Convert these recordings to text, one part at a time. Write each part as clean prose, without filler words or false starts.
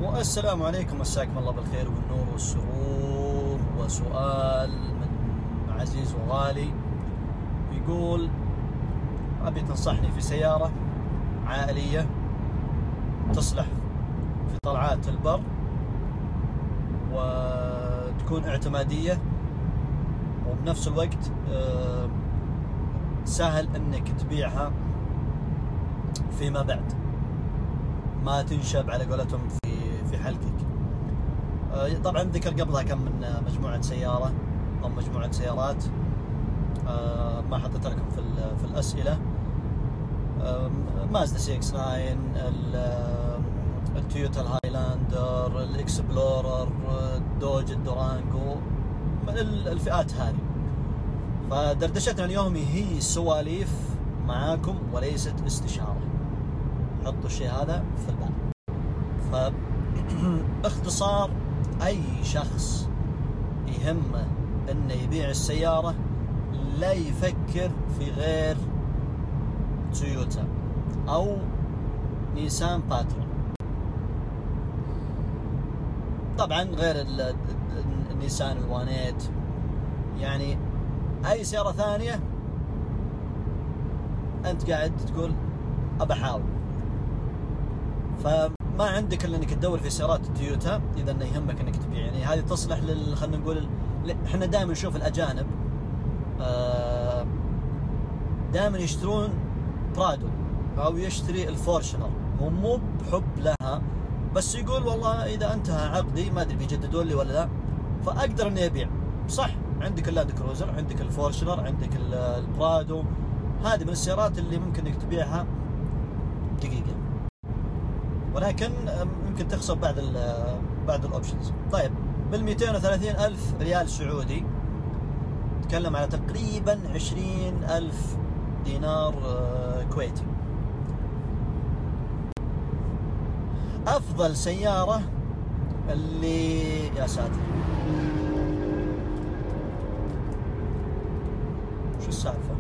والسلام عليكم، مساكم الله بالخير والنور والسرور. وسؤال من عزيز وغالي يقول: أبي تنصحني في سيارة عائلية تصلح في طلعات البر وتكون اعتمادية وبنفس الوقت سهل انك تبيعها فيما بعد، ما تنشب على قولتهم في حلقك. طبعا ذكر قبلها كم من مجموعة سيارة أو مجموعة سيارات، ما حطيت لكم في الأسئلة. مازدا سي اكس 9، التويوتا الهايلاندر، الاكسبلورر، دوج الدورانجو، من الفئات هذه. فدردشتنا اليوم هي سواليف معاكم وليست استشارة، حطوا الشيء هذا في البال. فاختصار، أي شخص يهمه انه يبيع السيارة لا يفكر في غير تويوتا او نيسان باترول، طبعا غير النيسان الوانيت. يعني اي سيارة ثانية انت قاعد تقول ابى احاول، فما عندك الا انك تدور في سيارات تويوتا اذا انه يهمك انك تبيع. يعني هذه تصلح خلينا نقول احنا دائما نشوف الاجانب دائما يشترون برادو او يشتري الفورشنر، مو بحب لها، بس يقول والله اذا انتهى عقدي ما ادري بيجددون لي ولا لا فاقدر اني ابيع. صح، عندك اللاند كروزر، عندك الفورشنر، عندك البرادو، هذه من السيارات اللي ممكن انك تبيعها دقيقة، ولكن ممكن تخسر بعد الاوبشنز. طيب، بال230,000 ريال سعودي تكلم على تقريبا 20,000 دينار كويتي. افضل سيارة اللي يا ساتر شو السالفة،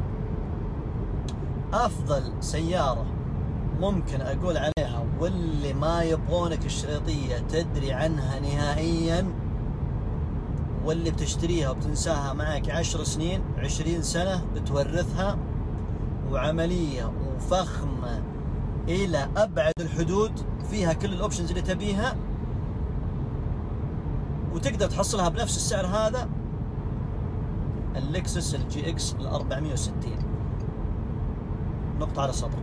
افضل سيارة ممكن اقول عليها واللي ما يبغونك الشريطية تدري عنها نهائيا، واللي بتشتريها وبتنساها معك 10 سنين 20 سنة بتورثها، وعملية وفخمة إلى أبعد الحدود، فيها كل الأوبشنز اللي تبيها وتقدر تحصلها بنفس السعر هذا، اللكسس الجي اكس 460. نقطة على السطر،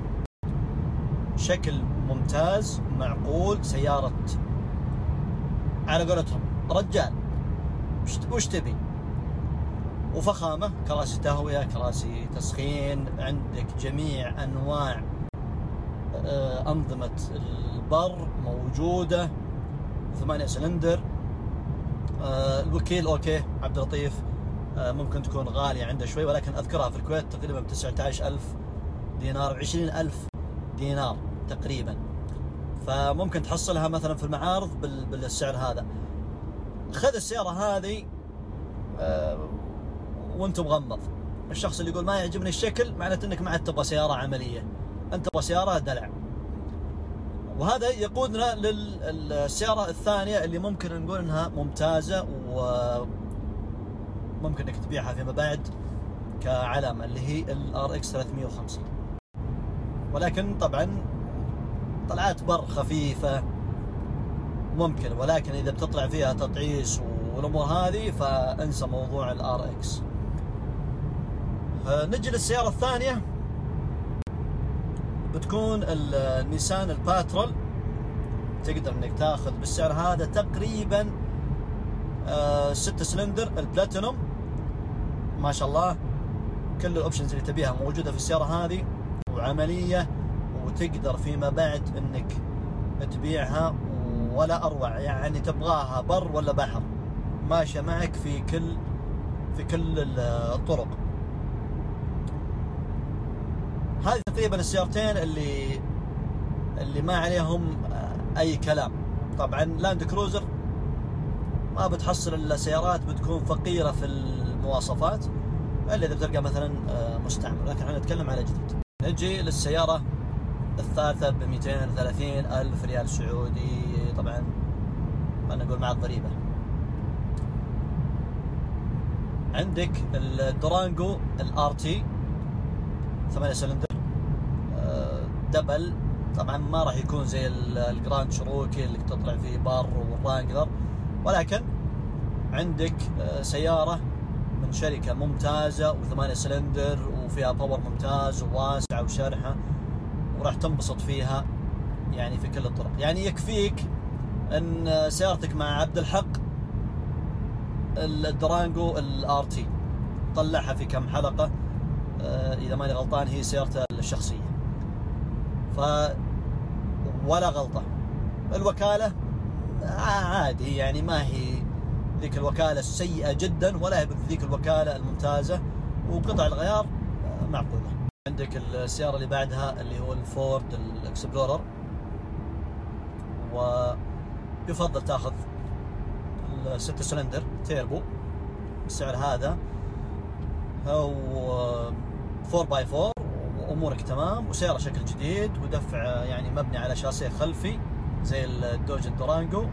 شكل ممتاز معقول، سيارة على قولتهم رجال وش تبي، وفخامة، كراسي تهوية، كراسي تسخين، عندك جميع أنواع أنظمة البر موجودة، 8 سلندر. الوكيل أوكي عبد اللطيف، ممكن تكون غالية عنده شوي، ولكن أذكرها في الكويت تقريبا ب 19,000 دينار، 20,000 دينار تقريبا، فممكن تحصلها مثلا في المعارض بالسعر هذا. خذ السيارة هذه وانت مغمض. الشخص اللي يقول ما يعجبني الشكل معناته انك ما عاد تبغى سيارة عملية، انت تبغى سيارة دلع. وهذا يقودنا للسيارة الثانية اللي ممكن نقول انها ممتازة وممكن انك تبيعها فيما بعد كعلامة، اللي هي الRX 350. ولكن طبعا طلعات بر خفيفة ممكن، ولكن إذا بتطلع فيها تطعيس والأمور هذه فانسى موضوع الRX. نجي للسيارة الثانية، بتكون النيسان الباترول. تقدر انك تاخذ بالسعر هذا تقريبا 6 سلندر البلاتينوم، ما شاء الله كل الاوبشنز اللي تبيها موجودة في السيارة هذه، وعملية، وتقدر فيما بعد انك تبيعها ولا اروع. يعني تبغاها بر ولا بحر ماشية معك في كل الطرق. هذه تقريبا السيارتين اللي ما عليهم اي كلام. طبعا لاند كروزر ما بتحصل الا سيارات بتكون فقيرة في المواصفات الا اذا بتلقى مثلا مستعمل، لكن احنا نتكلم على جديد. نجي للسيارة الثالثة ب230,000 ريال سعودي، طبعا خلينا نقول مع الضريبة. عندك الدورانجو الRT 8 سلندر دبل، طبعا ما راح يكون زي الجراند شروكي اللي تطلع فيه بار والرانجلر، ولكن عندك سيارة من شركة ممتازة و8 سلندر وفيها باور ممتاز وواسعة وشرحة، وراح تنبسط فيها يعني في كل الطرق. يعني يكفيك ان سيارتك مع عبد الحق الدورانجو الRT طلعها في كم حلقة، اذا ماني غلطان هي سيارته الشخصية، ولا غلطة. الوكالة عادي، يعني ما هي ذيك الوكالة السيئة جدا ولا هي ذيك الوكالة الممتازة، وقطع الغيار معقولة. عندك السيارة اللي بعدها اللي هو الفورد الإكسبلورر، ويفضل تاخذ ال6 سلندر تيربو السعر هذا، أو 4x4 وأمورك تمام، وسيارة شكل جديد، ودفع يعني مبني على شاسيه خلفي زي الدوج الدورانجو.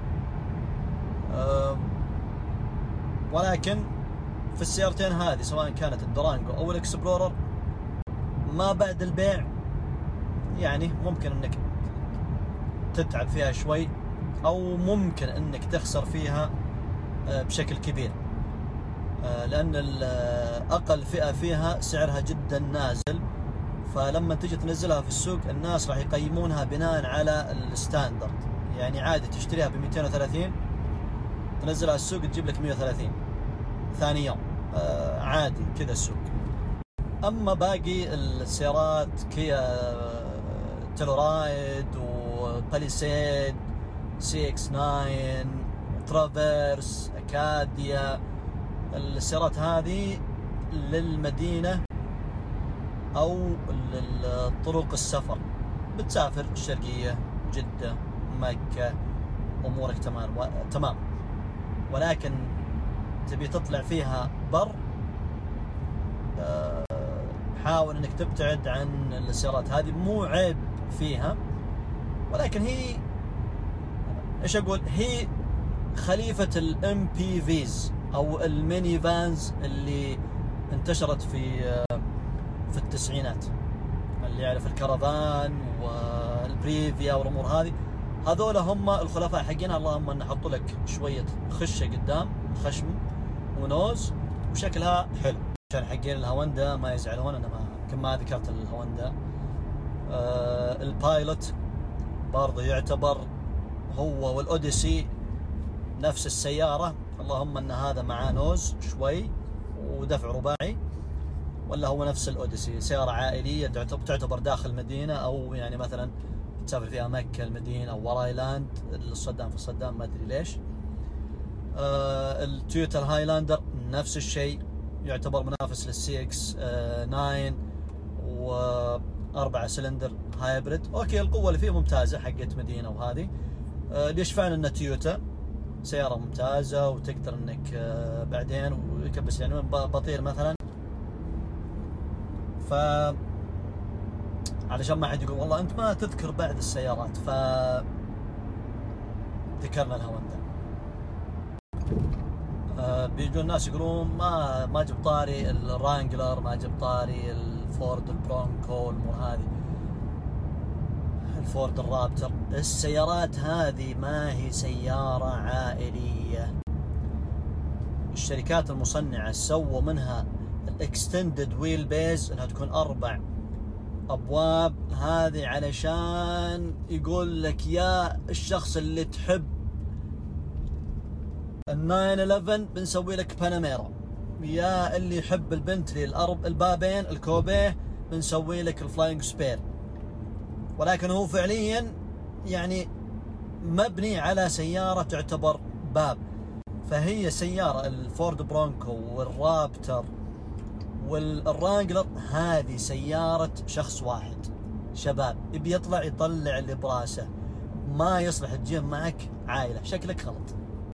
ولكن في السيارتين هذه سواء كانت الدورانجو أو الإكسبلورر ما بعد البيع يعني ممكن انك تتعب فيها شوي، او ممكن انك تخسر فيها بشكل كبير، لان اقل فئة فيها سعرها جدا نازل، فلما تجي تنزلها في السوق الناس راح يقيمونها بناء على الستاندرد. يعني عادي تشتريها ب 230 تنزلها السوق تجيب لك 130 ثاني يوم، عادي كذا السوق. اما باقي السيارات كيا تيلورايد وباليسيد CX-9 ترافيرس أكاديا، السيارات هذه للمدينة أو للطرق السفر، بتسافر الشرقية جدة مكة أمورك تمام، ولكن تبي تطلع فيها بر، حاول انك تبتعد عن السيارات هذه. مو عيب فيها، ولكن هي ايش اقول، هي خليفة الMPVs او الميني فانز اللي انتشرت في التسعينات، اللي يعرف الكرفان والبريفيا والامور هذه، هذول هم الخلفاء حقنا. اللهم ان نحط لك شوية خشة قدام، خشم ونوز وشكلها حلو، عشان حقين الهوندا ما يزعلون. انا ما ذكرت الهوندا. البايلوت برضه يعتبر هو والأوديسي نفس السيارة، اللهم ان هذا معاه نوز شوي ودفع رباعي، ولا هو نفس الأوديسي سيارة عائلية تعتبر داخل مدينة، او يعني مثلا تسافر فيها مكة المدينة او ورايلاند الصدام في الصدام، ما ادري ليش. التويوتا الهايلاندر نفس الشيء، يعتبر منافس للCX-9 و4 سلندر هايبريد. اوكي القوة اللي فيه ممتازة حقت مدينة، وهذه ليش فعلا ان تويوتا سيارة ممتازة وتقدر انك بعدين ويكبس يعني بطير مثلا. ف علشان ما حد يقول والله انت ما تذكر بعد السيارات، ف ذكرنا الهوندا. بيجوا الناس يقولون ما جب طاري الرانجلر، ما جب طاري الفورد البرونكو الامور هذه، الفورد الرابتر. السيارات هذه ما هي سيارة عائلية. الشركات المصنعة سووا منها الاكستندد ويل بيز انها تكون 4 ابواب، هذه علشان يقول لك يا الشخص اللي تحب ال911 بنسوي لك باناميرا، يا اللي يحب البنتلي البابين الكوبيه بنسوي لك الفلاينج سبير. ولكن هو فعليا يعني مبني على سيارة تعتبر باب. فهي سيارة الفورد برونكو والرابتر والرانجلر هذه سيارة شخص واحد، شباب يبي يطلع اللي براسه، ما يصلح تجيب معك عائلة، شكلك غلط.